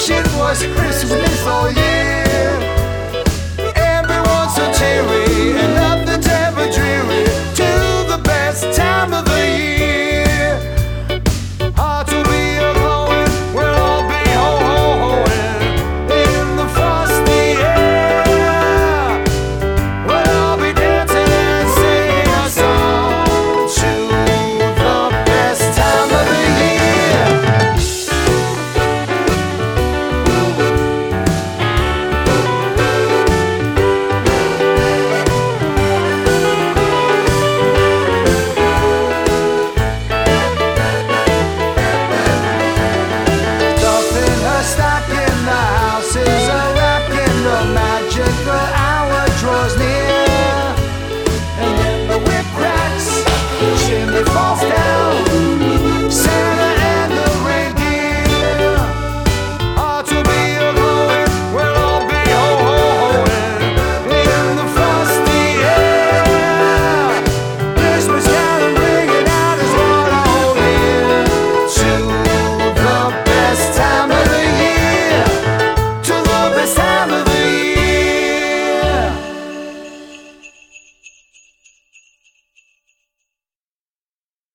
wish it was Christmas all year. Everyone's so cheery and nothing's ever dreary till the best time of the year. Hearts will be a-glowing, we'll all be ho-ho-hoing in the frosty air. We'll all be dancing and singing a song to the best time of the year. Stuffing her stocking, the house is a-rocking, the magical hour draws near. And then the whip cracks, the chimney falls down.